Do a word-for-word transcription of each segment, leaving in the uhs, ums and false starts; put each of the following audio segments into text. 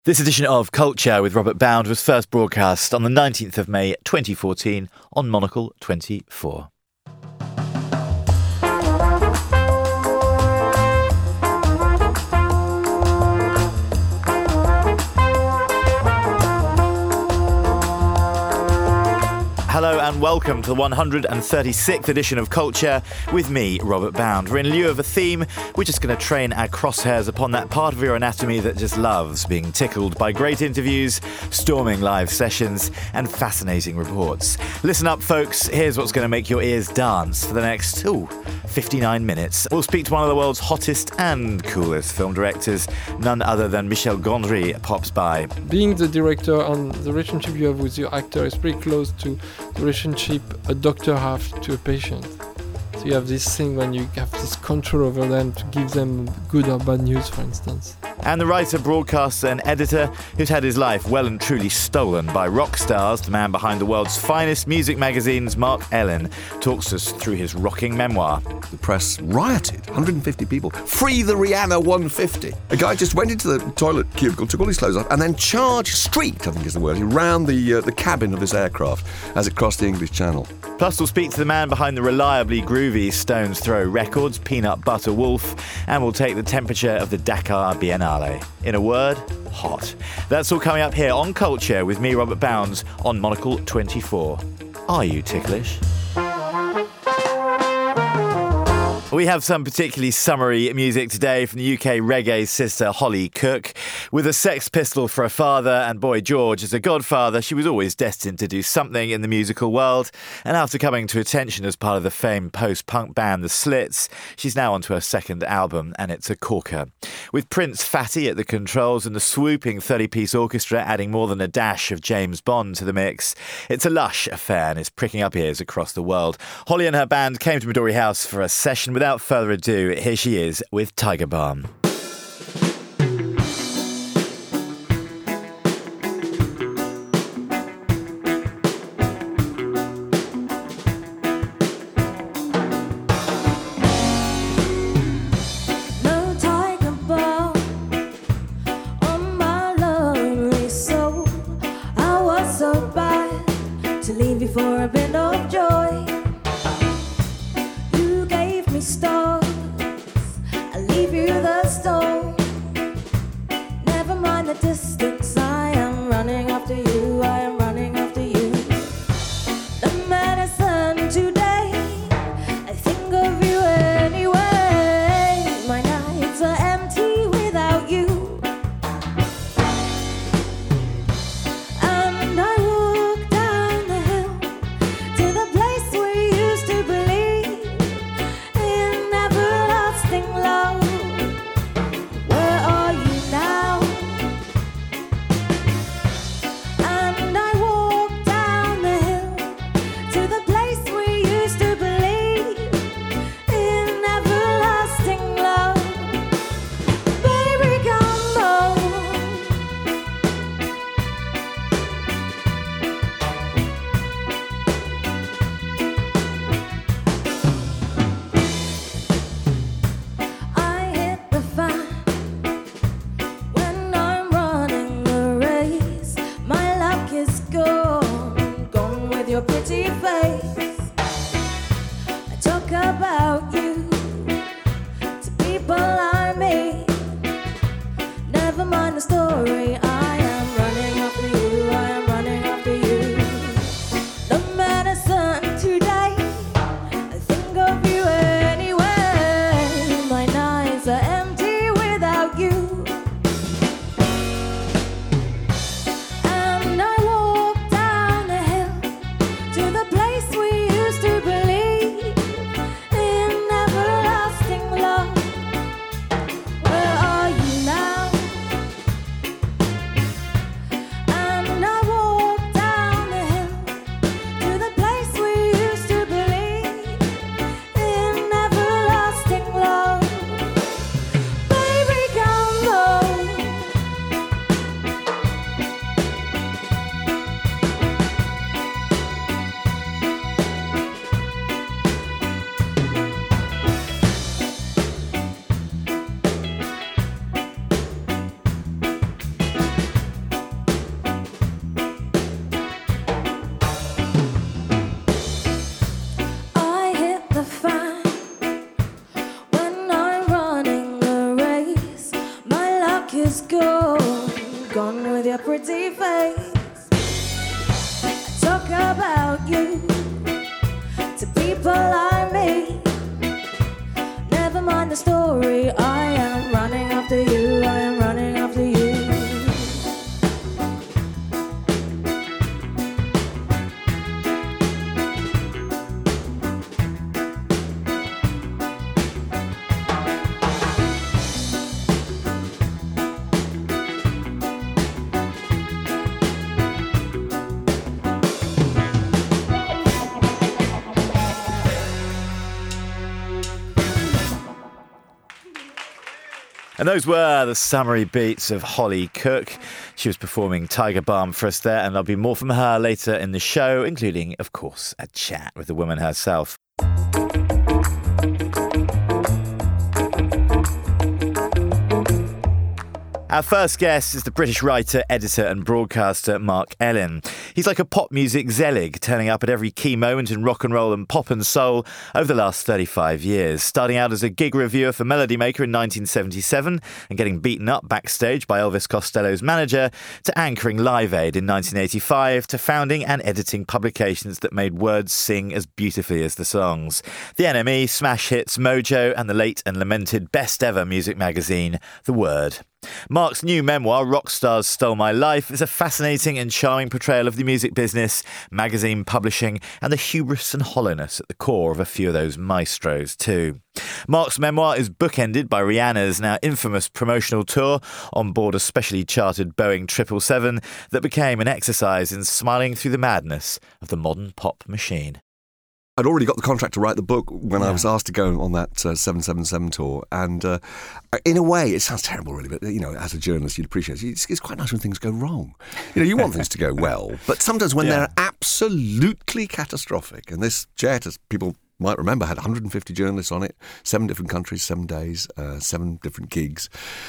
This edition of Culture with Robert Bound was first broadcast on the nineteenth of May twenty fourteen on Monocle twenty-four. Hello and welcome to the one hundred thirty-sixth edition of Culture with me, Robert Bound. We're in lieu of a theme, we're just going to train our crosshairs upon that part of your anatomy that just loves being tickled by great interviews, storming live sessions and fascinating reports. Listen up, folks, here's what's going to make your ears dance for the next, ooh, fifty-nine minutes. We'll speak to one of the world's hottest and coolest film directors, none other than Michel Gondry pops by. Being the director and the relationship you have with your actor is pretty close to the relationship a doctor has to a patient. So you have this thing when you have this control over them to give them good or bad news, for instance. And the writer, broadcaster and editor who's had his life well and truly stolen by rock stars, the man behind the world's finest music magazines, Mark Ellen, talks us through his rocking memoir. The press rioted, one hundred fifty people. Free the Rihanna one fifty. A guy just went into the toilet cubicle, took all his clothes off, and then charged, streaked, I think is the word, around the, uh, the cabin of this aircraft as it crossed the English Channel. Plus, we'll speak to the man behind the reliably groovy Stones Throw Records, Peanut Butter Wolf, and we'll take the temperature of the Dakar Biennale. In a word, hot. That's all coming up here on Culture with me, Robert Bounds, on Monocle twenty-four. Are you ticklish? We have some particularly summery music today from the U K reggae sister Holly Cook. With a Sex Pistol for a father and Boy George as a godfather, she was always destined to do something in the musical world. And after coming to attention as part of the famed post-punk band The Slits, she's now onto her second album, and it's a corker. With Prince Fatty at the controls and the swooping thirty-piece orchestra adding more than a dash of James Bond to the mix, it's a lush affair and is pricking up ears across the world. Holly and her band came to Midori House for a session with Without further ado, here she is with Tiger Balm. No tiger balm on my lonely soul. I was so bad to leave you for a bit of joy. Stars, I'll leave you the stone. Never mind the distance, I am running after you, I am running after you. The medicine today, I think of you anyway. My nights are empty without you, and I walk down the hill to the place we used to believe love. Where are you now? pretty face. I talk about you to people like me. Never mind the story, I am running after you, I am running after you. And those were the summery beats of Holly Cook. She was performing Tiger Balm for us there, and there'll be more from her later in the show, including, of course, a chat with the woman herself. Our first guest is the British writer, editor and broadcaster Mark Ellen. He's like a pop music Zelig, turning up at every key moment in rock and roll and pop and soul over the last thirty-five years. Starting out as a gig reviewer for Melody Maker in nineteen seventy-seven and getting beaten up backstage by Elvis Costello's manager, to anchoring Live Aid in nineteen eighty-five, to founding and editing publications that made words sing as beautifully as the songs. The N M E, Smash Hits, Mojo and the late and lamented best ever music magazine, The Word. Mark's new memoir, Rockstars Stole My Life, is a fascinating and charming portrayal of the music business, magazine publishing, and the hubris and hollowness at the core of a few of those maestros too. Mark's memoir is bookended by Rihanna's now infamous promotional tour on board a specially chartered Boeing triple seven that became an exercise in smiling through the madness of the modern pop machine. I'd already got the contract to write the book when yeah. I was asked to go on that uh, seven seven seven tour. And uh, in a way, it sounds terrible, really, but, you know, as a journalist, you'd appreciate it. It's, it's quite nice when things go wrong. You know, you want things to go well, but sometimes when yeah. they're absolutely catastrophic, and this jet, as people might remember, had one hundred fifty journalists on it, seven different countries, seven days, uh, seven different gigs.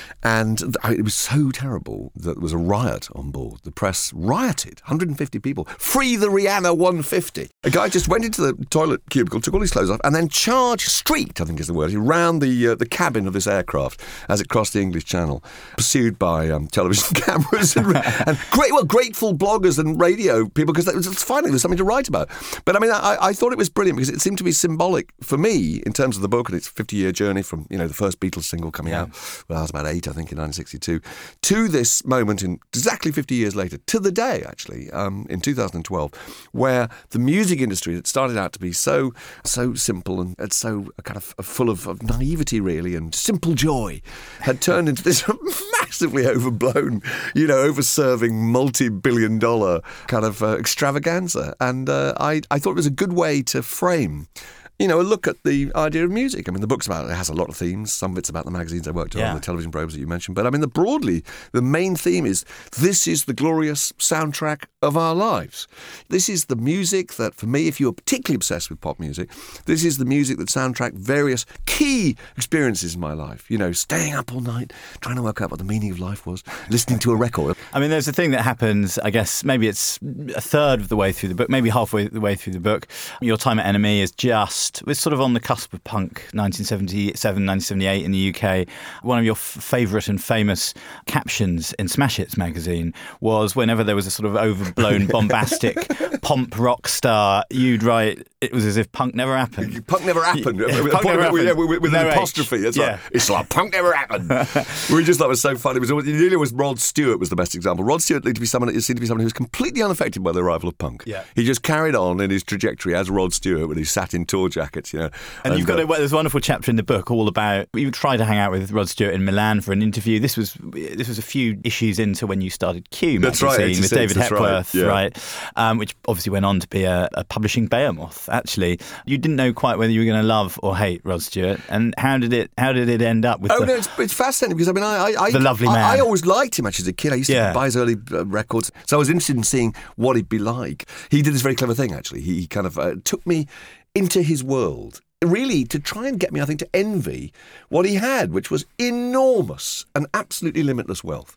And it was so terrible that there was a riot on board. The press rioted, one hundred fifty people. Free the Rihanna one fifty. A guy just went into the toilet cubicle, took all his clothes off, and then charged, streaked, I think is the word, around the uh, the cabin of this aircraft as it crossed the English Channel, pursued by um, television cameras and, and great, well, grateful bloggers and radio people, because it's finally there's something to write about. But I mean, I, I thought it was brilliant because it seemed to be symbolic for me in terms of the book and its fifty-year journey from, you know, the first Beatles single coming yeah. out when I was about eight, I think, in nineteen sixty-two, to this moment in exactly fifty years later, to the day, actually, um, in two thousand twelve, where the music industry that started out to be so so simple and, and so kind of full of, of naivety, really, and simple joy, had turned into this massively overblown, you know, over-serving, multi-billion dollar kind of uh, extravaganza. And uh, I, I thought it was a good way to frame, you know, a look at the idea of music. I mean, the book's about, it has a lot of themes. Some of it's about the magazines I worked on, yeah. the television programs that you mentioned. But I mean, the broadly, the main theme is this is the glorious soundtrack of our lives. This is the music that, for me, if you're particularly obsessed with pop music, this is the music that soundtrack various key experiences in my life. You know, staying up all night, trying to work out what the meaning of life was, listening to a record. I mean, there's a thing that happens, I guess, maybe it's a third of the way through the book, maybe halfway the way through the book. Your time at N M E is just, it's sort of on the cusp of punk, nineteen seventy-seven, nineteen seventy-eight in the U K. One of your f- favourite and famous captions in Smash Hits magazine was whenever there was a sort of overblown, bombastic pomp rock star, you'd write, it was as if punk never happened. Punk never happened. Yeah, with, punk point, never with, happened. with, with No an H. apostrophe. It's, Yeah. like, it's like, punk never happened. We just thought it was so funny. It was, it was Rod Stewart was the best example. Rod Stewart seemed to be someone, seemed to be someone who was completely unaffected by the arrival of punk. Yeah. He just carried on in his trajectory as Rod Stewart when he sat in tour jackets, you know. And, and you've got uh, a, well, there's a wonderful chapter in the book all about, you tried to hang out with Rod Stewart in Milan for an interview. This was this was a few issues into when you started Q That's magazine right, with David that's Hepworth, right, yeah. right? Um, which obviously went on to be a, a publishing behemoth, actually. You didn't know quite whether you were going to love or hate Rod Stewart. And how did it how did it end up with Oh, the, no, it's, it's fascinating because, I mean, I... I the lovely I, man? I always liked him, actually, as a kid. I used to Yeah. buy his early uh, records. So I was interested in seeing what he'd be like. He did this very clever thing, actually. He, he kind of uh, took me into his world, really to try and get me, I think, to envy what he had, which was enormous and absolutely limitless wealth.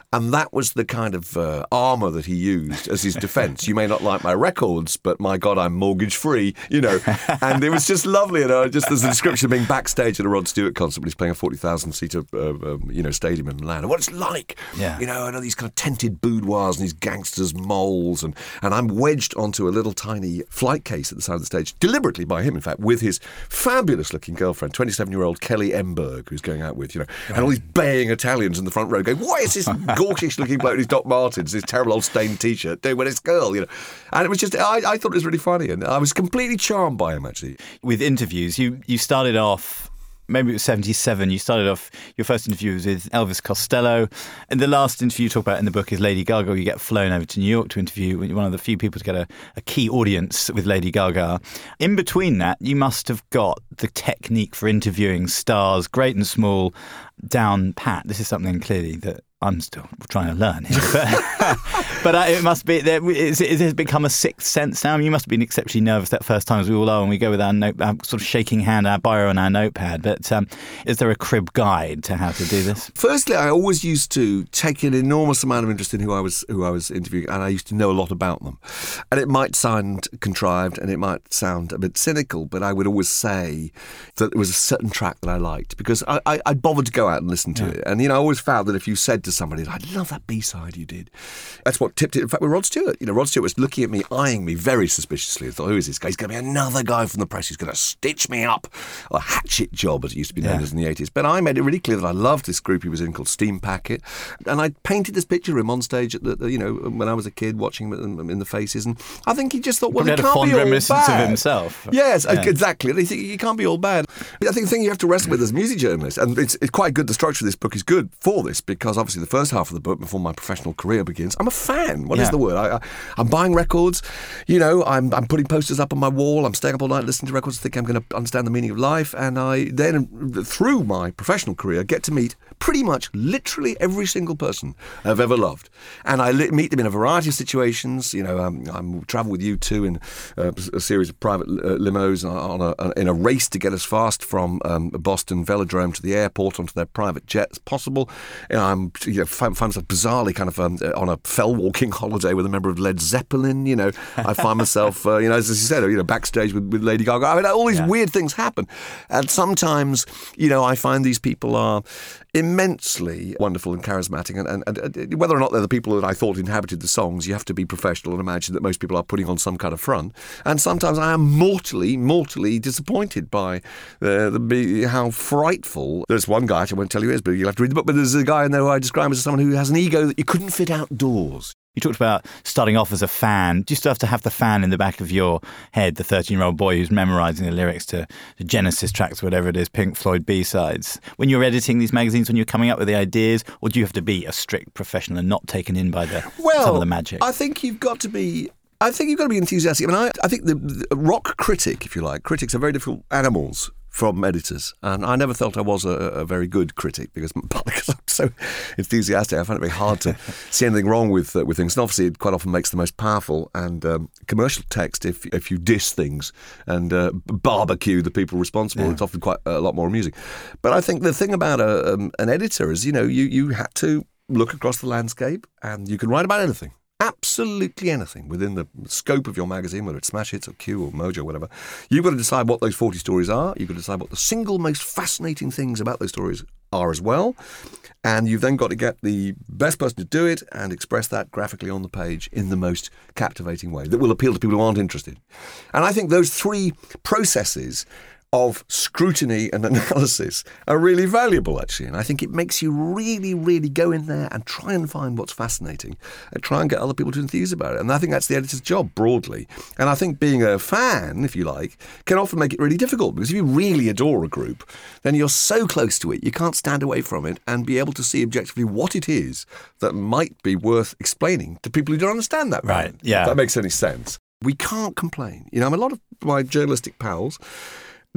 And that was the kind of uh, armour that he used as his defence. You may not like my records, but my God, I'm mortgage-free, you know. And it was just lovely, you know, just as a description of being backstage at a Rod Stewart concert when he's playing a forty thousand seater, uh, um, you know, stadium in Milan. And what it's like, yeah. you know, and all these kind of tented boudoirs and these gangsters' moles. And, and I'm wedged onto a little tiny flight case at the side of the stage, deliberately by him, in fact, with his fabulous-looking girlfriend, twenty-seven-year-old Kelly Emberg, who's going out with, you know, right. and all these baying Italians in the front row going, what is this gawkish-looking bloke in his Doc Martens, his terrible old stained T-shirt, doing with this girl, you know? And it was just, I, I thought it was really funny, and I was completely charmed by him, actually. With interviews, you, you started off, maybe it was seventy-seven, you started off, your first interview was with Elvis Costello, and the last interview you talk about in the book is Lady Gaga. You get flown over to New York to interview, one of the few people to get a, a key audience with Lady Gaga. In between that, you must have got the technique for interviewing stars, great and small, down pat. This is something clearly that I'm still trying to learn here. But, but uh, it must be, it has become a sixth sense now. I mean, you must have been exceptionally nervous that first time, as we all are, when we go with our, note, our sort of shaking hand, our biro and our notepad. But um, is there a crib guide to how to do this? Firstly, I always used to take an enormous amount of interest in who I was who I was interviewing, and I used to know a lot about them. And it might sound contrived and it might sound a bit cynical, but I would always say that there was a certain track that I liked, because I, I, I bothered to go out and listen to yeah. it. And, you know, I always found that if you said to somebody, I love that B-side you did, that's what tipped it. In fact, with Rod Stewart, you know, Rod Stewart was looking at me, eyeing me very suspiciously. I thought, who is this guy? He's going to be another guy from the press who's going to stitch me up. A hatchet job, as it used to be known yeah. as in the eighties. But I made it really clear that I loved this group he was in called Steam Packet. And I painted this picture of him on stage, at the, the, you know, when I was a kid, watching him in the Faces. And I think he just thought, well, it can't be all bad. He had a fond reminiscence of himself. Yes, yeah. exactly. And you can't be all bad. I think the thing you have to wrestle with as a music journalist, and it's, it's quite good, the structure of this book is good for this, because obviously the first half of the book, before my professional career begins, I'm a fan. What yeah. is the word? I, I, I'm buying records, you know, I'm, I'm putting posters up on my wall, I'm staying up all night listening to records, think I'm going to understand the meaning of life, and I then, through my professional career, get to meet pretty much literally every single person I've ever loved. And I li- meet them in a variety of situations. You know, um, I'm travel with U two in uh, a series of private uh, limos on a, in a race to get as fast from um, Boston Velodrome to the airport onto their private jet as possible. You know, I'm you know, find, find myself bizarrely kind of um, on a fell walking holiday with a member of Led Zeppelin. You know, I find myself, uh, you know, as you said, you know, backstage with, with Lady Gaga. I mean, all these yeah. weird things happen. And sometimes, you know, I find these people are immensely wonderful and charismatic, and, and, and whether or not they're the people that I thought inhabited the songs, you have to be professional and imagine that most people are putting on some kind of front. And sometimes I am mortally, mortally disappointed by uh, the, how frightful. There's one guy, I won't tell you who it is, but you'll have to read the book, but there's a guy in there who I describe as someone who has an ego that you couldn't fit outdoors. You talked about starting off as a fan. Do you still have to have the fan in the back of your head, the thirteen-year-old boy who's memorising the lyrics to the Genesis tracks, whatever it is, Pink Floyd B-sides, when you're editing these magazines, when you're coming up with the ideas, or do you have to be a strict professional and not taken in by the well, some of the magic? I think you've got to be... I think you've got to be enthusiastic. I mean, I, I think the, the rock critic, if you like, critics are very difficult animals from editors, and I never felt I was a, a very good critic, because, because I'm so enthusiastic. I find it very hard to see anything wrong with uh, with things, and obviously it quite often makes the most powerful and um, commercial text if if you diss things and uh, barbecue the people responsible. Yeah. It's often quite a lot more amusing. But I think the thing about a, um, an editor is, you know, you you had to look across the landscape, and you can write about anything. Absolutely anything within the scope of your magazine, whether it's Smash Hits or Q or Mojo or whatever. You've got to decide what those forty stories are. You've got to decide what the single most fascinating things about those stories are as well. And you've then got to get the best person to do it and express that graphically on the page in the most captivating way that will appeal to people who aren't interested. And I think those three processes of scrutiny and analysis are really valuable, actually. And I think it makes you really, really go in there and try and find what's fascinating and try and get other people to enthuse about it. And I think that's the editor's job, broadly. And I think being a fan, if you like, can often make it really difficult, because if you really adore a group, then you're so close to it, you can't stand away from it and be able to see objectively what it is that might be worth explaining to people who don't understand that. Right, yeah. If that makes any sense. We can't complain. You know, I mean, a lot of my journalistic pals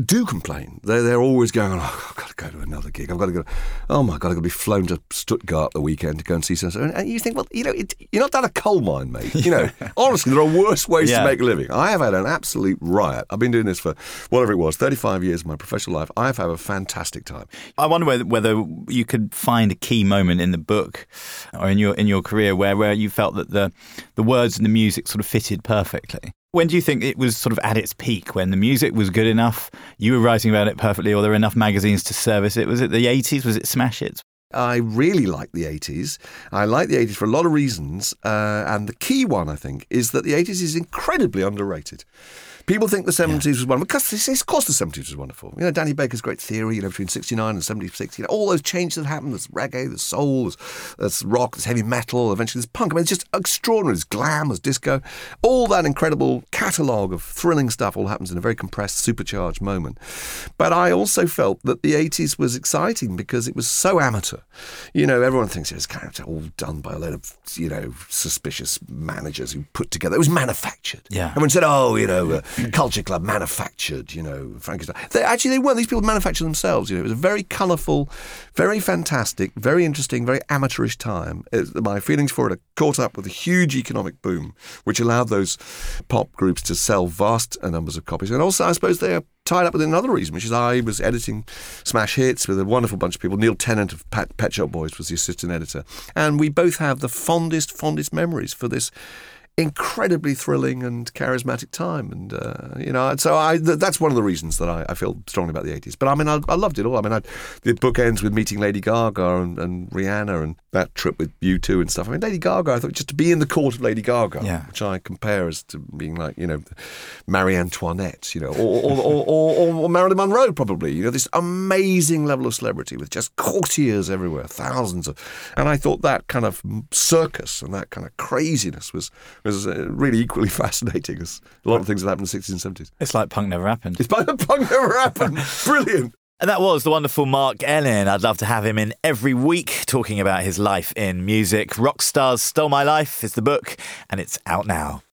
do complain. They're, they're always going, oh, I've got to go to another gig. I've got to go, oh my God, I've got to be flown to Stuttgart the weekend to go and see something. And you think, well, you know, it, you're not down a coal mine, mate. You know, honestly, there are worse ways yeah. to make a living. I have had an absolute riot. I've been doing this for whatever it was, thirty-five years of my professional life. I've had a fantastic time. I wonder whether, whether you could find a key moment in the book or in your in your career where, where you felt that the the words and the music sort of fitted perfectly. When do you think it was sort of at its peak, when the music was good enough, you were writing about it perfectly, or there were enough magazines to service it? Was it the eighties? Was it smash hits? I really like the eighties. I like the eighties for a lot of reasons. Uh, and the key one, I think, is that the eighties is incredibly underrated. People think the seventies yeah. was wonderful, because of course the seventies was wonderful. You know, Danny Baker's great theory, you know, between sixty-nine and seventy-six, you know, all those changes that happened. There's reggae, there's soul, there's, there's rock, there's heavy metal, eventually there's punk. I mean, it's just extraordinary. There's glam, there's disco. All that incredible catalogue of thrilling stuff all happens in a very compressed, supercharged moment. But I also felt that the eighties was exciting because it was so amateur. You know, everyone thinks it was kind of all done by a load of, you know, suspicious managers who put together. It was manufactured. Yeah. Everyone said, oh, you know, uh, Culture Club manufactured, you know, Frankenstein. They, actually, they weren't. These people manufactured themselves. You know, it was a very colourful, very fantastic, very interesting, very amateurish time. It, my feelings for it are caught up with a huge economic boom, which allowed those pop groups to sell vast numbers of copies. And also, I suppose they are tied up with another reason, which is I was editing Smash Hits with a wonderful bunch of people. Neil Tennant of Pet, Pet Shop Boys was the assistant editor. And we both have the fondest, fondest memories for this incredibly thrilling and charismatic time, and uh, you know, so I th- that's one of the reasons that I, I feel strongly about the eighties. But I mean, I, I loved it all. I mean, I, the book ends with meeting Lady Gaga and, and Rihanna, and that trip with U two and stuff. I mean, Lady Gaga, I thought just to be in the court of Lady Gaga, yeah. which I compare as to being like, you know, Marie Antoinette, you know, or or, or, or, or Marilyn Monroe, probably. You know, this amazing level of celebrity with just courtiers everywhere, thousands of, and I thought that kind of circus and that kind of craziness was. was uh, really equally fascinating as a lot of things that happened in the sixties and seventies. It's like punk never happened. It's like punk never happened. Brilliant. And that was the wonderful Mark Ellen. I'd love to have him in every week talking about his life in music. Rockstars Stole My Life is the book, and it's out now.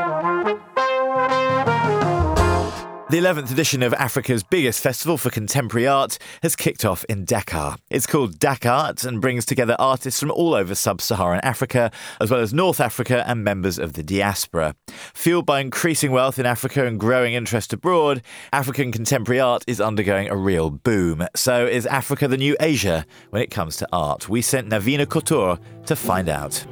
The eleventh edition of Africa's biggest festival for contemporary art has kicked off in Dakar. It's called Dakart and brings together artists from all over sub-Saharan Africa, as well as North Africa and members of the diaspora. Fueled by increasing wealth in Africa and growing interest abroad, African contemporary art is undergoing a real boom. So is Africa the new Asia when it comes to art? We sent Navina Couture to find out.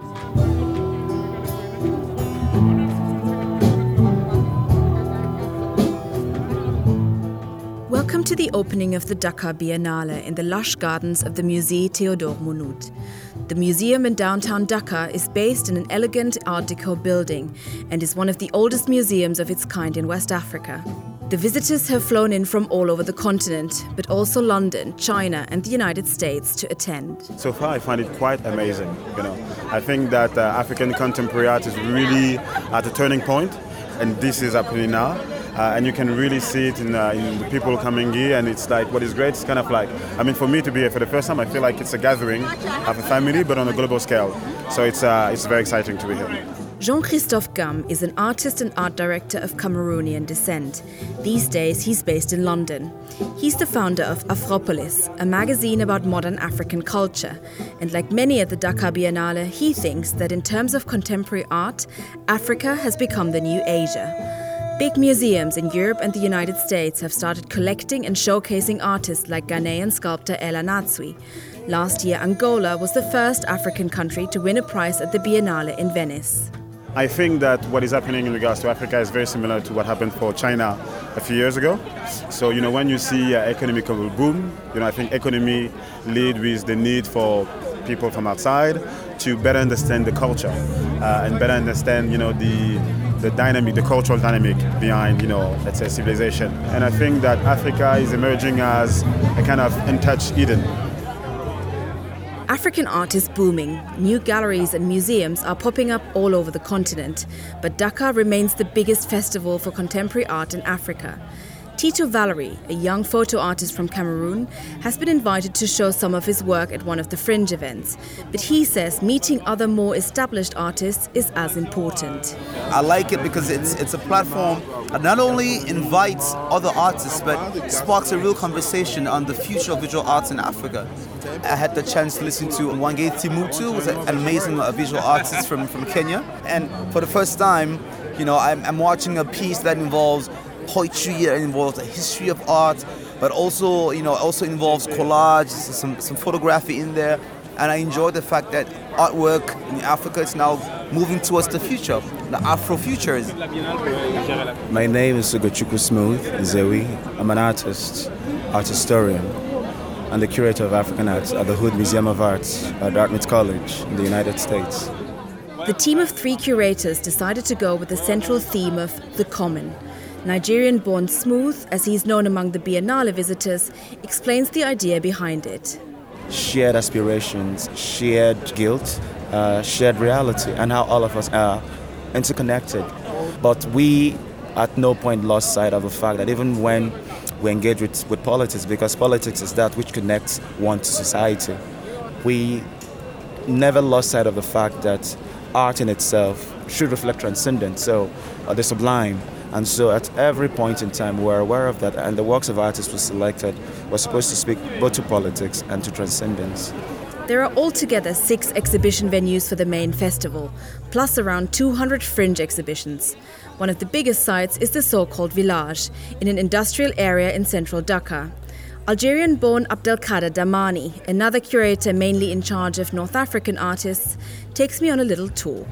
Welcome to the opening of the Dakar Biennale in the lush gardens of the Musée Théodore Monod. The museum in downtown Dakar is based in an elegant Art Deco building and is one of the oldest museums of its kind in West Africa. The visitors have flown in from all over the continent, but also London, China and the United States to attend. So far I find it quite amazing. You know, I think that uh, African contemporary art is really at a turning point, and this is happening now. Uh, and you can really see it in, uh, in the people coming here, and it's like, what is great, it's kind of like, I mean, for me to be here for the first time, I feel like it's a gathering of a family, but on a global scale. So it's uh, it's very exciting to be here. Jean-Christophe Gam is an artist and art director of Cameroonian descent. These days, he's based in London. He's the founder of Afropolis, a magazine about modern African culture. And like many at the Dakar Biennale, he thinks that in terms of contemporary art, Africa has become the new Asia. Big museums in Europe and the United States have started collecting and showcasing artists like Ghanaian sculptor Ella Natsui. Last year, Angola was the first African country to win a prize at the Biennale in Venice. I think that what is happening in regards to Africa is very similar to what happened for China a few years ago. So, you know, when you see uh, economical boom, you know, I think economy lead with the need for people from outside to better understand the culture uh, and better understand, you know, the the dynamic, the cultural dynamic behind, you know, let's say civilization. And I think that Africa is emerging as a kind of untouched Eden. African art is booming. New galleries and museums are popping up all over the continent. But Dakar remains the biggest festival for contemporary art in Africa. Tito Valery, a young photo artist from Cameroon, has been invited to show some of his work at one of the Fringe events. But he says meeting other more established artists is as important. I like it because it's it's a platform that not only invites other artists, but sparks a real conversation on the future of visual arts in Africa. I had the chance to listen to Wange Timutu, who was an amazing visual artist from, from Kenya. And for the first time, you know, I'm, I'm watching a piece that involves poetry, that involves the history of art, but also, you know, also involves collage, some, some photography in there. And I enjoy the fact that artwork in Africa is now moving towards the future, the Afro-futures. My name is Ugochukwu Smooth Zewi. I'm an artist, art historian, and the curator of African arts at the Hood Museum of Arts at Dartmouth College in the United States. The team of three curators decided to go with the central theme of the common. Nigerian-born Smooth, as he's known among the Biennale visitors, explains the idea behind it. Shared aspirations, shared guilt, uh, shared reality, and how all of us are interconnected. But we at no point lost sight of the fact that even when we engage with, with politics, because politics is that which connects one to society, we never lost sight of the fact that art in itself should reflect transcendence, so uh, the sublime. And so at every point in time we're aware of that, and the works of artists we selected were supposed to speak both to politics and to transcendence. There are altogether six exhibition venues for the main festival, plus around two hundred fringe exhibitions. One of the biggest sites is the so-called Village, in an industrial area in central Dhaka. Algerian-born Abdelkader Damani, another curator mainly in charge of North African artists, takes me on a little tour.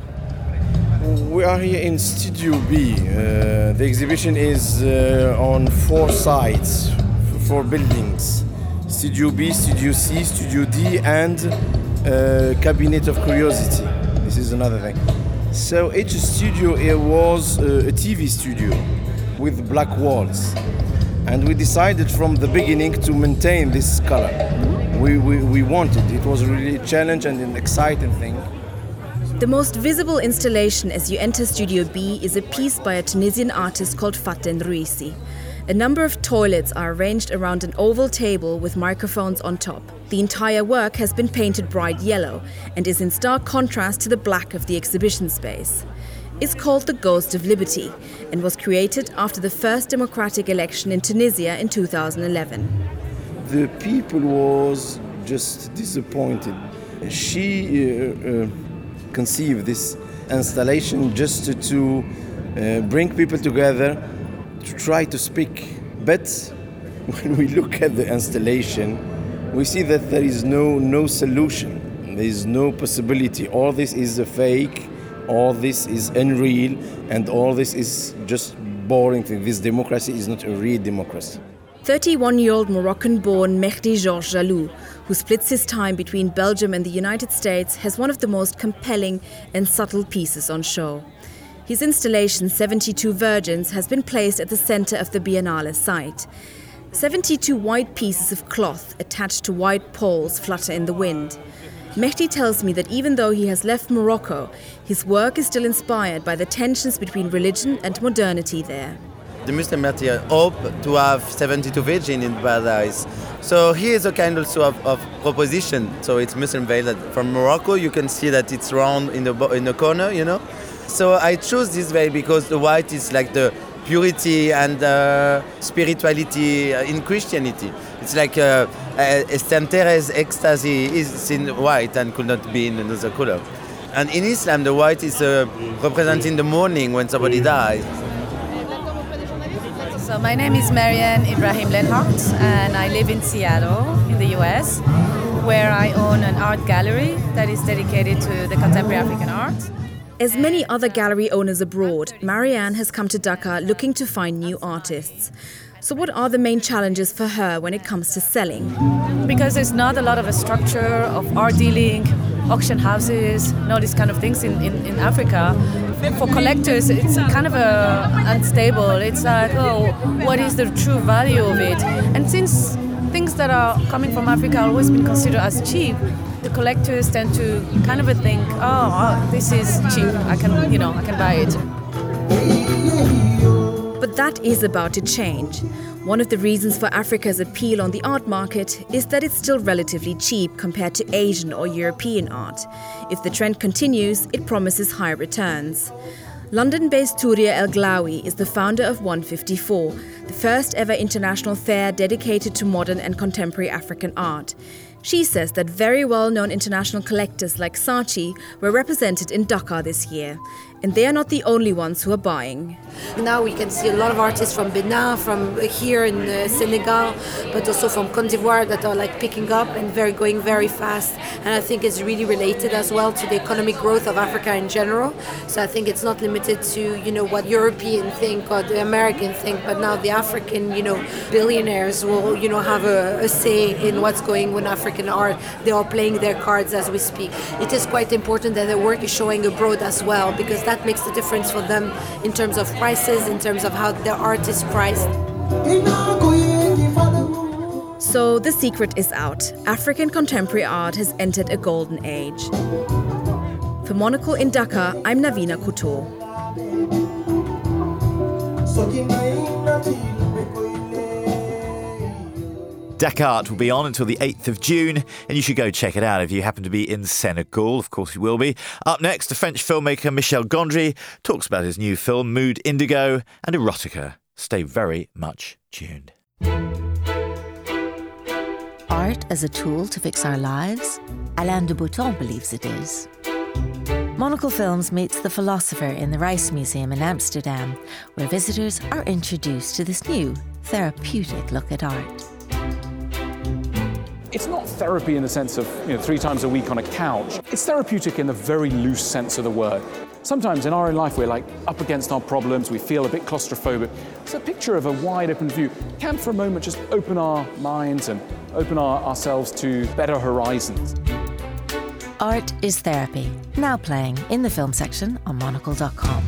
We are here in Studio B. Uh, the exhibition is uh, on four sides, four buildings. Studio B, Studio C, Studio D, and uh, Cabinet of Curiosity. This is another thing. So each studio here was uh, a T V studio with black walls. And we decided from the beginning to maintain this color. We, we, we wanted. It was really a challenge and an exciting thing. The most visible installation as you enter Studio B is a piece by a Tunisian artist called Faten Ruisi. A number of toilets are arranged around an oval table with microphones on top. The entire work has been painted bright yellow and is in stark contrast to the black of the exhibition space. It's called The Ghost of Liberty and was created after the first democratic election in Tunisia in two thousand eleven. The people was just disappointed. She uh, uh, conceived this installation just to, to uh, bring people together to try to speak. But when we look at the installation, we see that there is no, no solution. There is no possibility. All this is a fake. All this is unreal, and all this is just boring thing. This democracy is not a real democracy. thirty-one-year-old Moroccan-born Mehdi Georges Jalou, who splits his time between Belgium and the United States, has one of the most compelling and subtle pieces on show. His installation, seventy-two Virgins, has been placed at the center of the Biennale site. seventy-two white pieces of cloth attached to white poles flutter in the wind. Mehdi tells me that even though he has left Morocco, his work is still inspired by the tensions between religion and modernity there. The Muslim martyrs hope to have seventy-two virgins in paradise. So here is a kind also of, of proposition. So it's Muslim veil. From Morocco, you can see that it's round in the in the corner, you know. So I chose this veil because the white is like the purity and uh, spirituality in Christianity. It's like uh, uh, Saint Teresa's ecstasy is in white and could not be in another color. And in Islam, the white is uh, representing the mourning when somebody dies. So my name is Marianne Ibrahim Lenhart, and I live in Seattle, in the U S, where I own an art gallery that is dedicated to the contemporary African art. As many other gallery owners abroad, Marianne has come to Dhaka looking to find new artists. So what are the main challenges for her when it comes to selling? Because there's not a lot of a structure of art dealing, auction houses, and all these kind of things in, in, in Africa. For collectors, it's kind of a unstable. It's like, oh, what is the true value of it? And since things that are coming from Africa have always been considered as cheap, the collectors tend to kind of think, oh, oh, this is cheap. I can, you know, I can buy it. But that is about to change. One of the reasons for Africa's appeal on the art market is that it's still relatively cheap compared to Asian or European art. If the trend continues, it promises high returns. London-based Touria El Glaoui is the founder of one fifty-four, the first ever international fair dedicated to modern and contemporary African art. She says that very well-known international collectors like Saatchi were represented in Dakar this year. And they are not the only ones who are buying. Now we can see a lot of artists from Benin, from here in uh, Senegal, but also from Côte d'Ivoire that are like picking up and very going very fast. And I think it's really related as well to the economic growth of Africa in general. So I think it's not limited to, you know, what European think or the American think, but now the African, you know, billionaires will, you know, have a, a say in what's going with African art. They are playing their cards as we speak. It is quite important that their work is showing abroad as well, because that makes the difference for them in terms of prices, in terms of how their art is priced. So the secret is out. African contemporary art has entered a golden age. For Monocle in Dakar, I'm Navina Couture. Dakar will be on until the eighth of June, and you should go check it out if you happen to be in Senegal. Of course you will be. Up next, the French filmmaker Michel Gondry talks about his new film Mood Indigo and Erotica. Stay very much tuned. Art as a tool to fix our lives? Alain de Botton believes it is. Monocle Films meets the philosopher in the Rijks Museum in Amsterdam, where visitors are introduced to this new therapeutic look at art. It's not therapy in the sense of, you know, three times a week on a couch. It's therapeutic in the very loose sense of the word. Sometimes in our own life, we're like up against our problems, we feel a bit claustrophobic. It's a picture of a wide open view. Can for a moment just open our minds and open our, ourselves to better horizons. Art is Therapy, now playing in the film section on monocle dot com.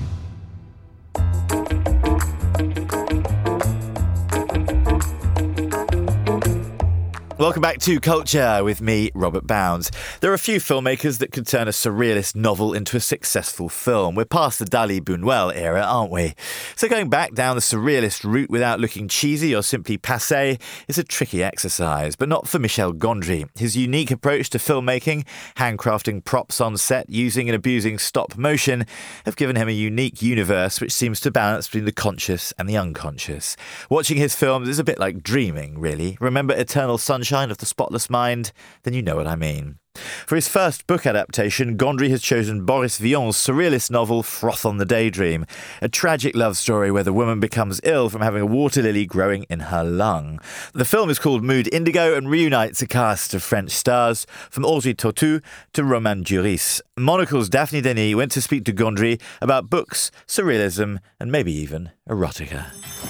Welcome back to Culture with me, Robert Bounds. There are a few filmmakers that could turn a surrealist novel into a successful film. We're past the Dali Buñuel era, aren't we? So going back down the surrealist route without looking cheesy or simply passé is a tricky exercise, but not for Michel Gondry. His unique approach to filmmaking, handcrafting props on set, using and abusing stop motion, have given him a unique universe which seems to balance between the conscious and the unconscious. Watching his films is a bit like dreaming, really. Remember Eternal Sunshine of the Spotless Mind? Then you know what I mean. For his first book adaptation, Gondry has chosen Boris Vian's surrealist novel Froth on the Daydream, a tragic love story where the woman becomes ill from having a water lily growing in her lung. The film is called Mood Indigo and reunites a cast of French stars, from Audrey Tautou to Romain Duris. Monocle's Daphne Denis went to speak to Gondry about books, surrealism and maybe even erotica.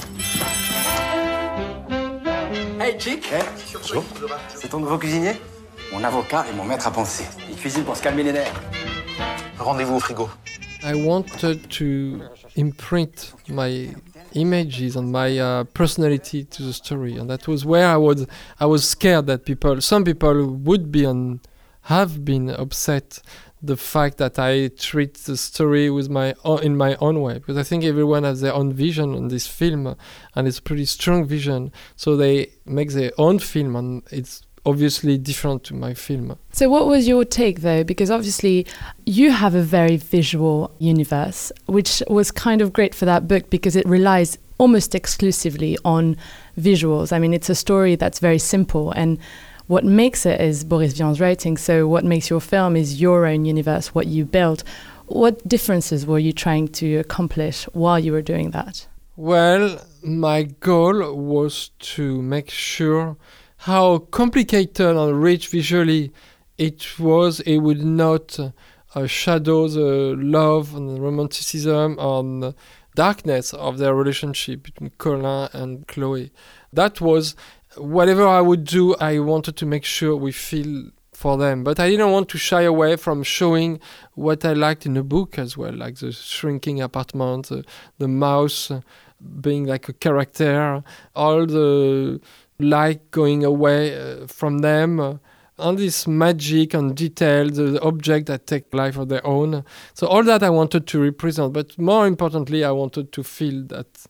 Hey Chick. Hey, bonjour. C'est ton nouveau cuisinier? Mon avocat et mon maître à penser. Il cuisine pour se calmer les nerfs. Rendez-vous au frigo. I wanted to imprint my images and my uh, personality to the story, and that was where I was. I was scared that people, some people, would be and have been upset the fact that I treat the story with my own, in my own way, because I think everyone has their own vision on this film, and it's a pretty strong vision. So they make their own film, and it's obviously different to my film. So what was your take though? Because obviously you have a very visual universe, which was kind of great for that book because it relies almost exclusively on visuals. I mean, it's a story that's very simple, and what makes it is Boris Vian's writing. So what makes your film is your own universe, what you built. What differences were you trying to accomplish while you were doing that? Well, my goal was to make sure how complicated and rich visually it was. It would not uh, shadow the love and the romanticism and the darkness of their relationship between Colin and Chloe. That was, whatever I would do, I wanted to make sure we feel for them. But I didn't want to shy away from showing what I liked in the book as well, like the shrinking apartment, uh, the mouse uh, being like a character, all the light going away uh, from them, uh, and this magic and detail, the objects that take life of their own. So all that I wanted to represent, but more importantly, I wanted to feel that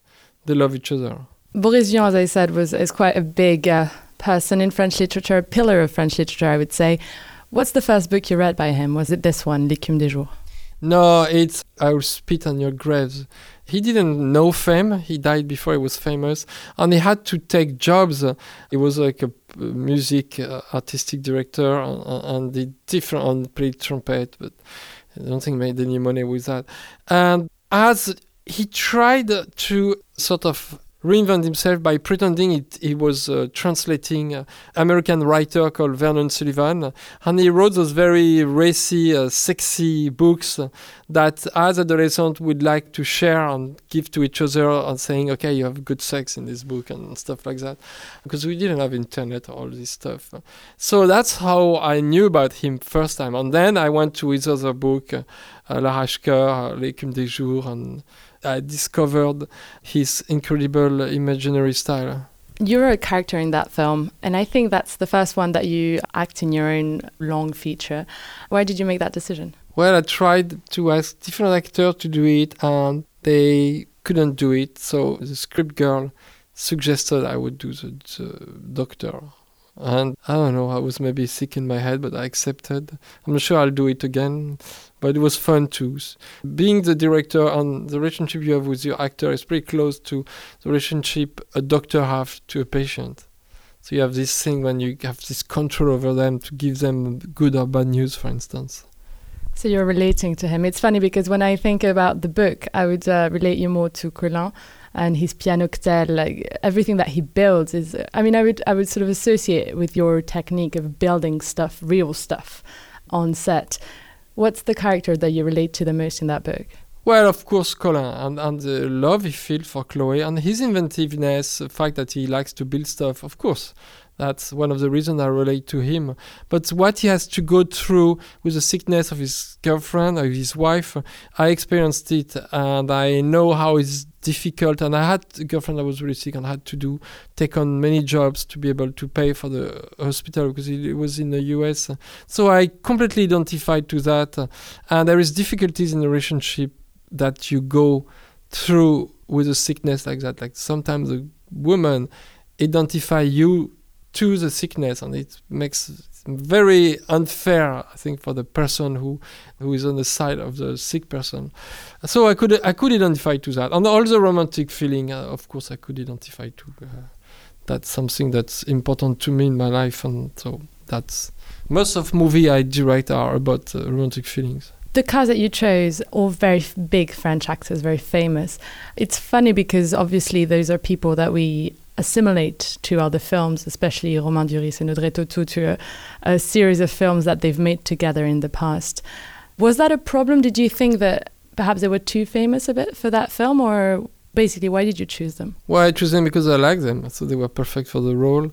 they love each other. Boris Vian, as I said, was is quite a big uh, person in French literature, a pillar of French literature, I would say. What's the first book you read by him? Was it this one, L'écume des jours? No, it's I Will Spit on Your Graves. He didn't know fame. He died before he was famous. And he had to take jobs. He was like a music uh, artistic director and, and did different, and played trumpet, but I don't think he made any money with that. And as he tried to sort of reinvent himself by pretending it, he was uh, translating an American writer called Vernon Sullivan, and he wrote those very racy, uh, sexy books that as adolescents would like to share and give to each other, and saying, okay, you have good sex in this book and stuff like that, because we didn't have internet or all this stuff. So that's how I knew about him first time, and then I went to his other book, uh, L'Arrache-Cœur, L'écume des jours, and I discovered his incredible imaginary style. You're a character in that film, and I think that's the first one that you act in your own long feature. Why did you make that decision? Well, I tried to ask different actors to do it, and they couldn't do it. So the script girl suggested I would do the, the doctor. And I don't know, I was maybe sick in my head, but I accepted. I'm not sure I'll do it again, but it was fun too. Being the director and the relationship you have with your actor is pretty close to the relationship a doctor has to a patient. So you have this thing when you have this control over them to give them good or bad news, for instance. So you're relating to him. It's funny because when I think about the book, I would uh, relate you more to Colin and his pianoctel. Like everything that he builds is, I mean, I would I would sort of associate it with your technique of building stuff, real stuff, on set. What's the character that you relate to the most in that book? Well, of course, Colin, and, and the love he feels for Chloe, and his inventiveness, the fact that he likes to build stuff, of course. That's one of the reasons I relate to him. But what he has to go through with the sickness of his girlfriend or his wife, I experienced it, and I know how it's difficult. And I had a girlfriend that was really sick and had to do take on many jobs to be able to pay for the hospital because it was in the U S. So I completely identified to that. And there is difficulties in the relationship that you go through with a sickness like that. Like sometimes a woman identify you to the sickness, and it makes it very unfair, I think, for the person who who is on the side of the sick person. So I could I could identify to that, and all the romantic feeling, uh, of course, I could identify to. Uh, that's something that's important to me in my life, and so that's most of movie I direct are about uh, romantic feelings. The cast that you chose, all very f- big French actors, very famous. It's funny because obviously those are people that we assimilate to other films, especially Romain Duris and Audrey Tautou, to a, a series of films that they've made together in the past. Was that a problem? Did you think that perhaps they were too famous a bit for that film, or basically why did you choose them? Well, I chose them because I like them, so they were perfect for the role.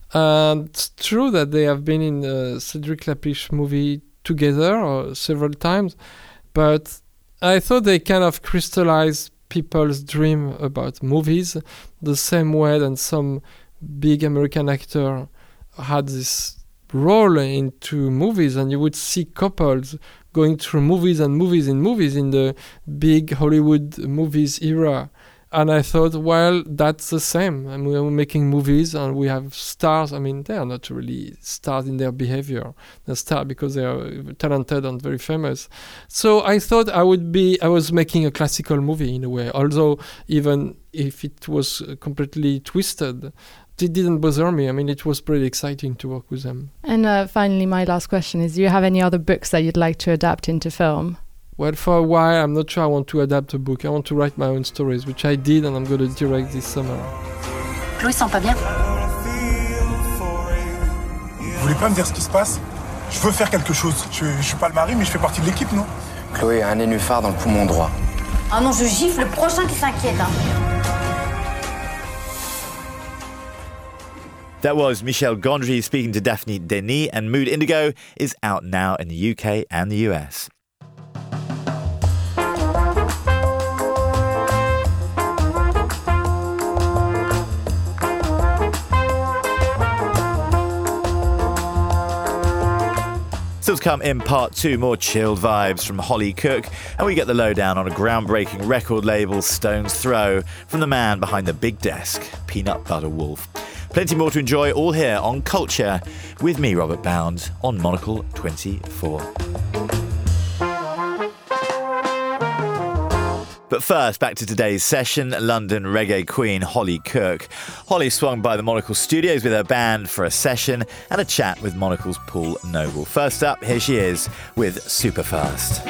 And it's true that they have been in the Cédric Klapisch movie together or several times, but I thought they kind of crystallized people's dream about movies the same way that some big American actor had this role into movies, and you would see couples going through movies and movies and movies in the big Hollywood movies era. And I thought, well, that's the same. I mean, we're making movies and we have stars. I mean, they are not really stars in their behavior. They're stars because they are talented and very famous. So I thought I would be, I was making a classical movie in a way. Although even if it was completely twisted, it didn't bother me. I mean, it was pretty exciting to work with them. And uh, finally, my last question is, do you have any other books that you'd like to adapt into film? Well, for a while, I'm not sure I want to adapt a book. I want to write my own stories, which I did, and I'm going to direct this summer. Chloé sent pas bien. Vous voulez pas me dire ce qui se passe? Je veux faire quelque chose. Je, je suis pas le mari, mais je fais partie de l'équipe, non? Chloé a un nénuphar dans le poumon droit. Ah non, je gifle le prochain qui s'inquiète. Hein. That was Michel Gondry speaking to Daphne Denis, and Mood Indigo is out now in the U K and the U S. Still to come in part two, more chilled vibes from Holly Cook, and we get the lowdown on a groundbreaking record label, Stone's Throw, from the man behind the big desk, Peanut Butter Wolf. Plenty more to enjoy, all here on Culture, with me, Robert Bound, on Monocle twenty-four. But first, back to today's session, London reggae queen Holly Cook. Holly swung by the Monocle studios with her band for a session and a chat with Monocle's Paul Noble. First up, here she is with Superfast.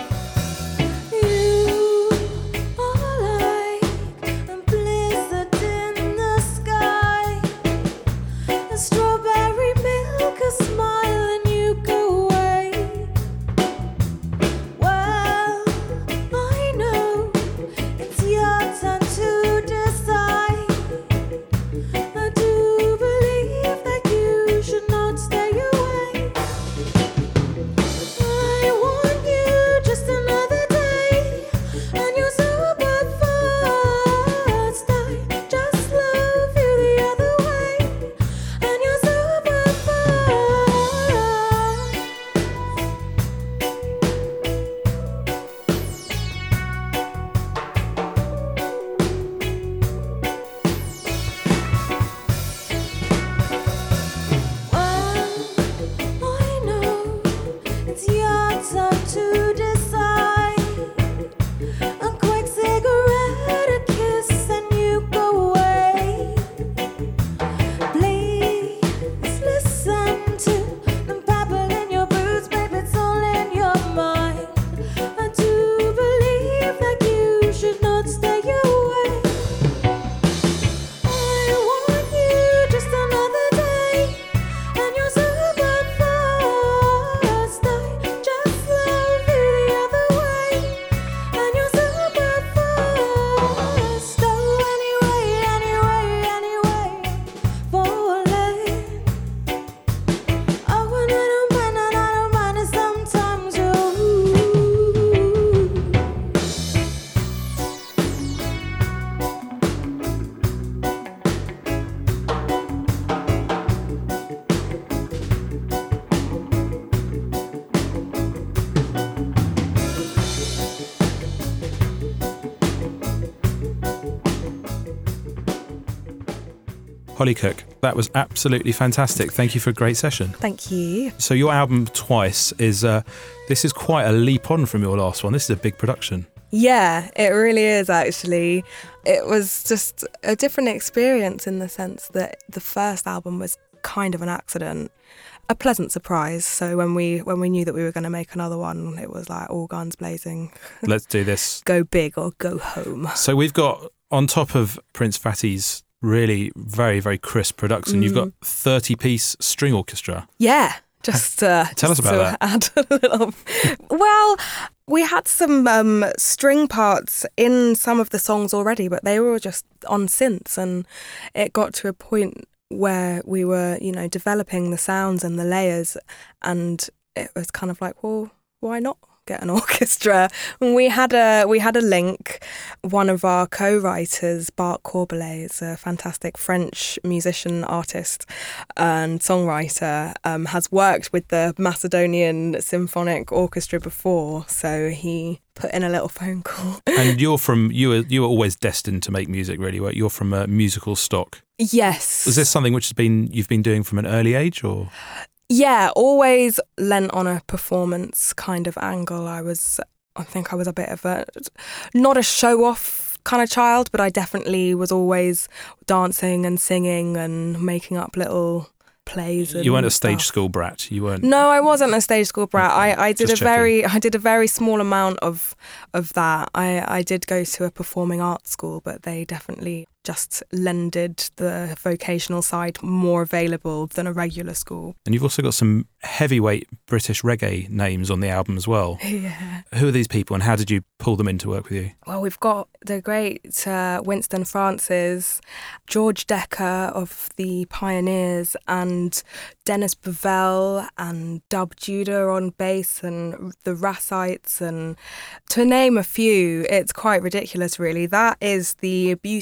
Holly Cook, that was absolutely fantastic. Thank you for a great session. Thank you. So your album Twice is, uh, this is quite a leap on from your last one. This is a big production. Yeah, it really is actually. It was just a different experience in the sense that the first album was kind of an accident, a pleasant surprise. So when we when we knew that we were going to make another one, it was like all guns blazing. Let's do this. Go big or go home. So we've got, on top of Prince Fatty's really very, very crisp production, mm. you've got thirty-piece string orchestra. Yeah. Just uh, tell just us about that. Add a little. Well, we had some um, string parts in some of the songs already, but they were just on synths, and it got to a point where we were, you know, developing the sounds and the layers, and it was kind of like, well, why not get an orchestra? And we had a we had a link. One of our co-writers, Bart Corbelet, is a fantastic French musician, artist and songwriter, um, has worked with the Macedonian Symphonic Orchestra before, so he put in a little phone call. And you're from you were you were always destined to make music, really, weren't you? You're from a musical stock. Yes. Is this something which has been you've been doing from an early age, or? Yeah, always lent on a performance kind of angle. I was, I think I was a bit of a, not a show-off kind of child, but I definitely was always dancing and singing and making up little plays. And you weren't a stage stuff. school brat. You weren't. No, I wasn't a stage school brat. I, I did Just a very, I did a very small amount of of that. I, I did go to a performing arts school, but they definitely just lended the vocational side more available than a regular school. And you've also got some heavyweight British reggae names on the album as well. Yeah. Who are these people, and how did you pull them in to work with you? Well, we've got the great uh, Winston Francis, George Decker of the Pioneers, and Dennis Bovell and Dub Judah on bass, and the Rassites, and to name a few. It's quite ridiculous, really. That is the beauty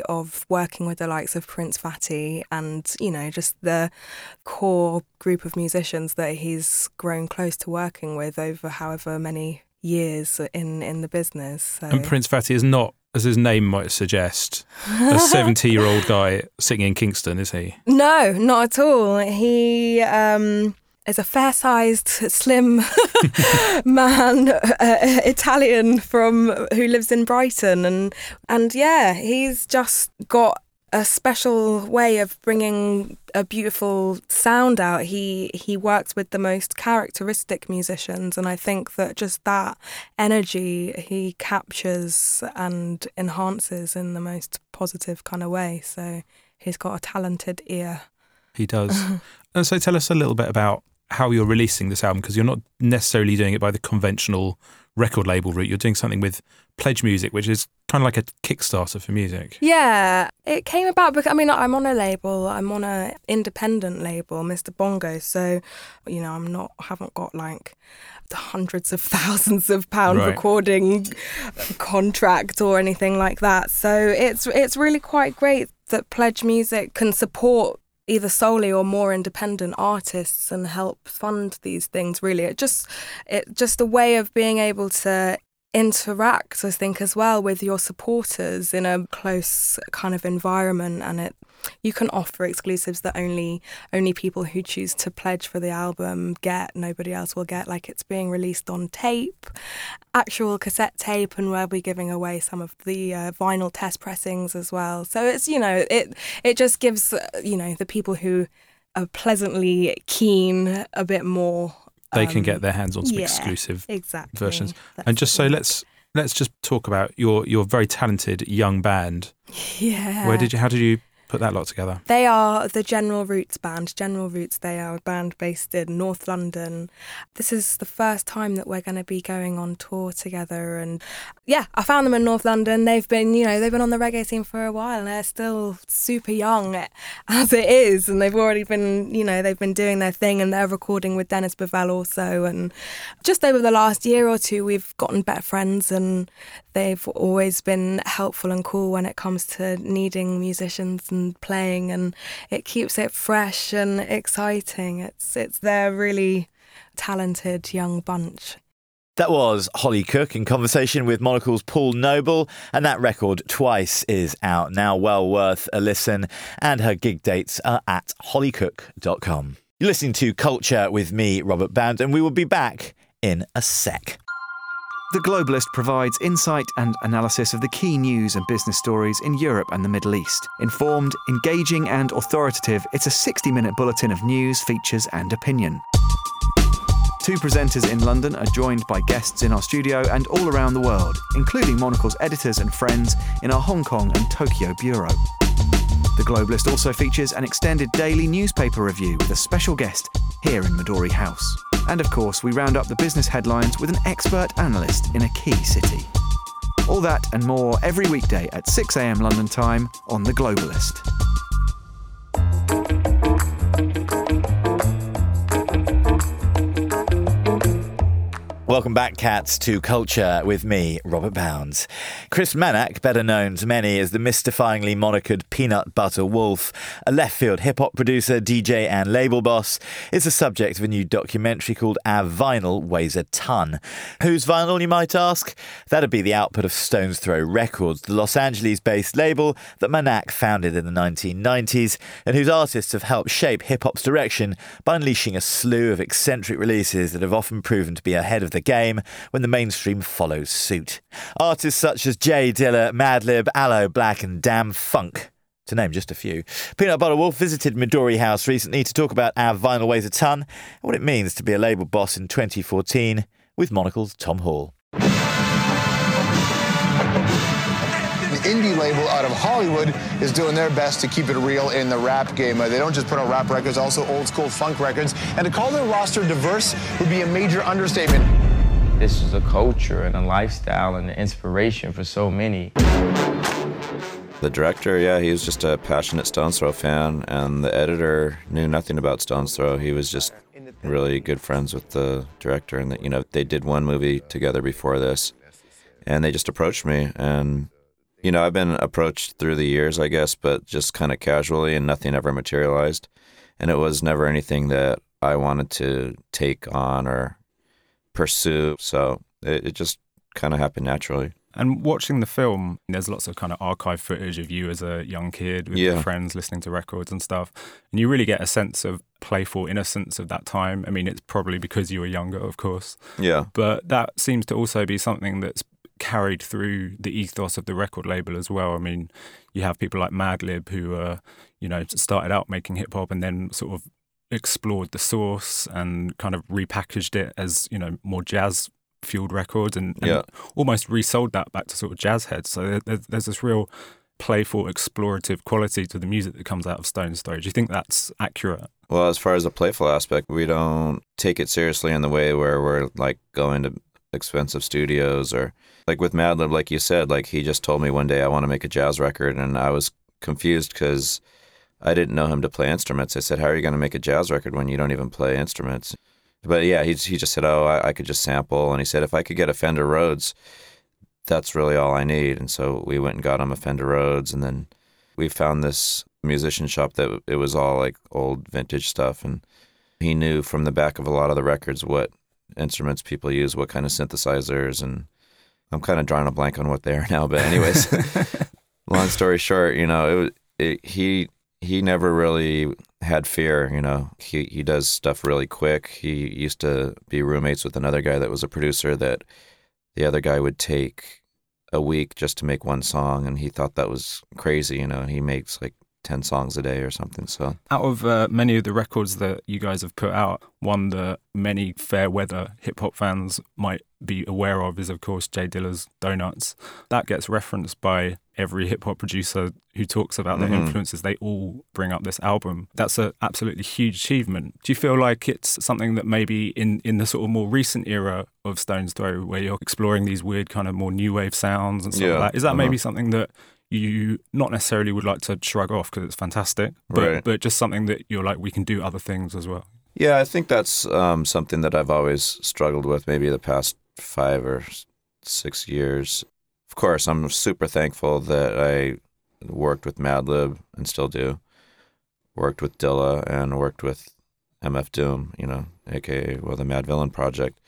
of working with the likes of Prince Fatty and, you know, just the core group of musicians that he's grown close to working with over however many years in, in the business. So. And Prince Fatty is not, as his name might suggest, a seventy-year-old guy singing in Kingston, is he? No, not at all. He um, is a fair-sized, slim man, uh, Italian from who lives in Brighton, and and yeah, he's just got a special way of bringing a beautiful sound out. He he works with the most characteristic musicians, and I think that just that energy he captures and enhances in the most positive kind of way. So he's got a talented ear. He does. And so tell us a little bit about how you're releasing this album, because you're not necessarily doing it by the conventional record label route. You're doing something with Pledge Music, which is kind of like a Kickstarter for music. Yeah, it came about because, I mean, I'm on a label, I'm on a independent label, Mister Bongo, so, you know, I'm not, haven't got like the hundreds of thousands of pound right. recording contract or anything like that. So it's it's really quite great that Pledge Music can support either solely or more independent artists and help fund these things. Really, it just it just a way of being able to interact, I think, as well with your supporters in a close kind of environment, and it you can offer exclusives that only only people who choose to pledge for the album get. Nobody else will get. Like, it's being released on tape, actual cassette tape, and we'll be giving away some of the uh, vinyl test pressings as well. So it's, you know, it it just gives uh, you know, the people who are pleasantly keen a bit more. They can um, get their hands on some yeah, exclusive exactly. versions. That's and just so let's let's just talk about your your very talented young band. Yeah. Where did you? How did you put that lot together? They are the General Roots band. General Roots, they are a band based in North London. This is the first time that we're going to be going on tour together. And yeah, I found them in North London. They've been, you know, they've been on the reggae scene for a while, and they're still super young as it is. And they've already been, you know, they've been doing their thing, and they're recording with Dennis Bovell also. And just over the last year or two, we've gotten better friends, and they've always been helpful and cool when it comes to needing musicians and playing, and it keeps it fresh and exciting. It's it's they're really talented young bunch. That was Holly Cook in conversation with Monocle's Paul Noble, and that record Twice is out now, well worth a listen, and her gig dates are at holly cook dot com. You're listening to Culture with me, Robert Bound, and we will be back in a sec. The Globalist provides insight and analysis of the key news and business stories in Europe and the Middle East. Informed, engaging and authoritative, it's a sixty-minute bulletin of news, features and opinion. Two presenters in London are joined by guests in our studio and all around the world, including Monocle's editors and friends in our Hong Kong and Tokyo bureau. The Globalist also features an extended daily newspaper review with a special guest here in Midori House. And of course, we round up the business headlines with an expert analyst in a key city. All that and more every weekday at six a.m. London time on The Globalist. Welcome back, cats, to Culture with me, Robert Bounds. Chris Manack, better known to many as the mystifyingly monikered Peanut Butter Wolf, a left-field hip-hop producer, D J and label boss, is the subject of a new documentary called Our Vinyl Weighs a Ton. Whose vinyl, you might ask? That'd be the output of Stones Throw Records, the Los Angeles-based label that Manack founded in the nineteen nineties, and whose artists have helped shape hip-hop's direction by unleashing a slew of eccentric releases that have often proven to be ahead of the game when the mainstream follows suit. Artists such as Jay Dilla, Madlib, Aloe Black and Damn Funk, to name just a few. Peanut Butter Wolf visited Midori House recently to talk about Our Vinyl Weighs a Ton and what it means to be a label boss in twenty fourteen with Monocle's Tom Hall. The indie label out of Hollywood is doing their best to keep it real in the rap game. Uh, they don't just put out rap records, also old school funk records. And to call their roster diverse would be a major understatement. This is a culture and a lifestyle and an inspiration for so many. The director, yeah, he was just a passionate Stones Throw fan, and the editor knew nothing about Stones Throw. He was just really good friends with the director, and, you know, they did one movie together before this, and they just approached me, and You know, I've been approached through the years, I guess, but just kind of casually, and nothing ever materialized. And it was never anything that I wanted to take on or pursue. So it, it just kind of happened naturally. And watching the film, there's lots of kind of archive footage of you as a young kid with Yeah. your friends listening to records and stuff. And you really get a sense of playful innocence of that time. I mean, it's probably because you were younger, of course. Yeah. But that seems to also be something that's carried through the ethos of the record label as well. I mean, you have people like Madlib who, uh, you know, started out making hip hop and then sort of explored the source and kind of repackaged it as, you know, more jazz fueled records and, and Yeah. almost resold that back to sort of jazz heads. So there, there's this real playful, explorative quality to the music that comes out of Stones Throw. Do you think that's accurate? Well, as far as the playful aspect, we don't take it seriously in the way where we're like going to expensive studios or like with Madlib, like you said, like he just told me one day I want to make a jazz record, and I was confused because I didn't know him to play instruments. I said, how are you going to make a jazz record when you don't even play instruments? But yeah, he he just said, oh, I, I could just sample. And he said, if I could get a Fender Rhodes, that's really all I need. And so we went and got him a Fender Rhodes. And then we found this musician shop that it was all like old vintage stuff. And he knew from the back of a lot of the records what instruments people use, what kind of synthesizers. And I'm kind of drawing a blank on what they are now. But anyways, long story short, you know, it, it he... He never really had fear, you know. He he does stuff really quick. He used to be roommates with another guy that was a producer that the other guy would take a week just to make one song, and he thought that was crazy, you know. And he makes like ten songs a day or something. So Out of uh, many of the records that you guys have put out, one that many fair weather hip hop fans might be aware of is, of course, Jay Dilla's Donuts. That gets referenced by every hip hop producer who talks about their Mhm. influences. They all bring up this album. That's an absolutely huge achievement. Do you feel like it's something that maybe in, in the sort of more recent era of Stones Throw, where you're exploring these weird kind of more new wave sounds and stuff Yeah, like that, is that uh-huh. maybe something that you not necessarily would like to shrug off because it's fantastic, but, Right. but just something that you're like, we can do other things as well? yeah, I think that's um, something that I've always struggled with, maybe the past five or six years. Of course, I'm super thankful that I worked with Madlib and still do. Worked with Dilla and worked with M F Doom, you know, aka well the Mad Villain Project.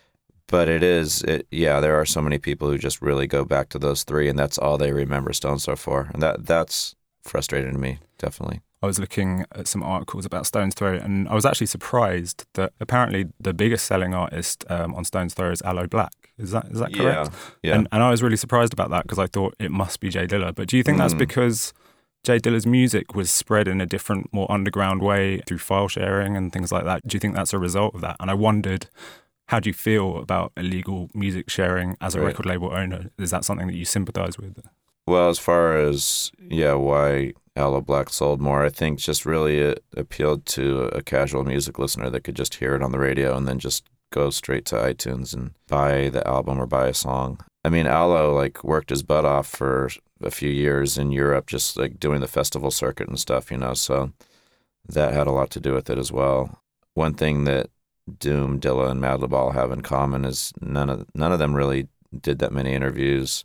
But it is, it yeah, there are so many people who just really go back to those three, and that's all they remember Stones Throw for, and that that's frustrating to me, definitely. I was looking at some articles about Stones Throw, and I was actually surprised that apparently the biggest selling artist um, on Stones Throw is Aloe Black. Is that is that correct? Yeah, yeah. And, and I was really surprised about that because I thought it must be Jay Dilla. But do you think that's Mm. because Jay Dilla's music was spread in a different, more underground way through file sharing and things like that? Do you think that's a result of that? And I wondered, how do you feel about illegal music sharing as a Right. record label owner? Is that something that you sympathize with? Well, as far as, yeah, why Aloe Black sold more, I think just really it appealed to a casual music listener that could just hear it on the radio and then just go straight to iTunes and buy the album or buy a song. I mean, Aloe, like, worked his butt off for a few years in Europe, just, like, doing the festival circuit and stuff, you know, so that had a lot to do with it as well. One thing that Doom, Dilla, and Madlib all have in common is none of none of them really did that many interviews,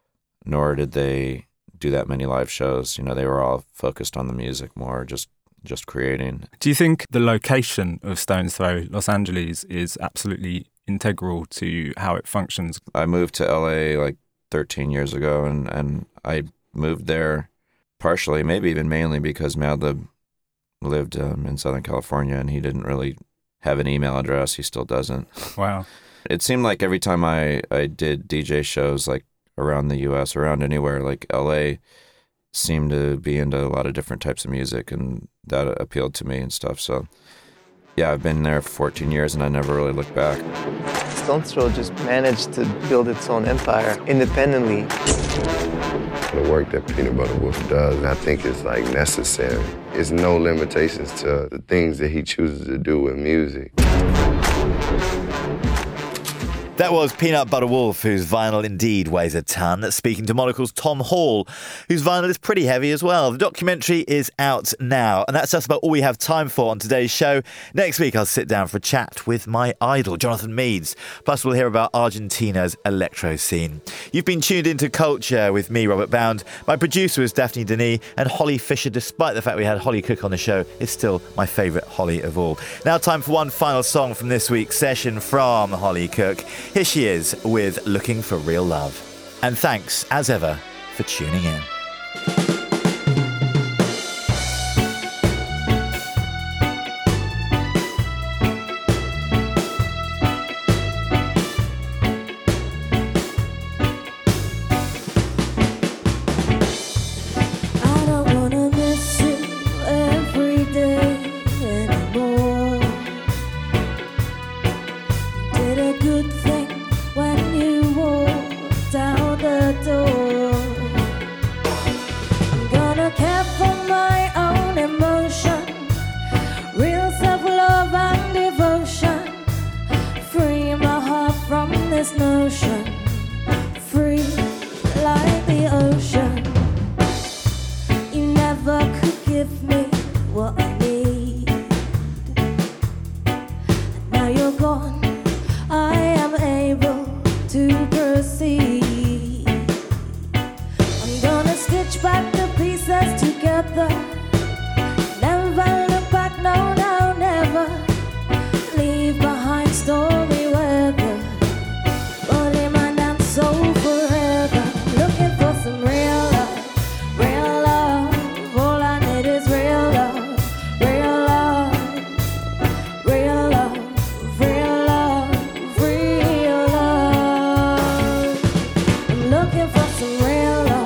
nor did they do that many live shows. You know, they were all focused on the music more, just just creating. Do you think the location of Stones Throw, Los Angeles, is absolutely integral to how it functions? I moved to L A like thirteen years ago, and, and I moved there partially, maybe even mainly because Madlib lived um, in Southern California, and he didn't really have an email address. He still doesn't. Wow. It seemed like every time I, I did D J shows, like around the U S, around anywhere, like L A seemed to be into a lot of different types of music, and that appealed to me and stuff. So yeah, I've been there for fourteen years, and I never really looked back. Stones Throw just managed to build its own empire independently. The work that Peanut Butter Wolf does, I think, is like necessary. There's no limitations to the things that he chooses to do with music. That was Peanut Butter Wolf, whose vinyl indeed weighs a ton, speaking to Monocle's Tom Hall, whose vinyl is pretty heavy as well. The documentary is out now, and that's just about all we have time for on today's show. Next week, I'll sit down for a chat with my idol, Jonathan Meades. Plus, we'll hear about Argentina's electro scene. You've been tuned into Culture with me, Robert Bound. My producer was Daphne Denis, and Holly Fisher, despite the fact we had Holly Cook on the show, is still my favourite Holly of all. Now time for one final song from this week's session from Holly Cook. Here she is with Looking for Real Love. And thanks, as ever, for tuning in. Looking for some real love.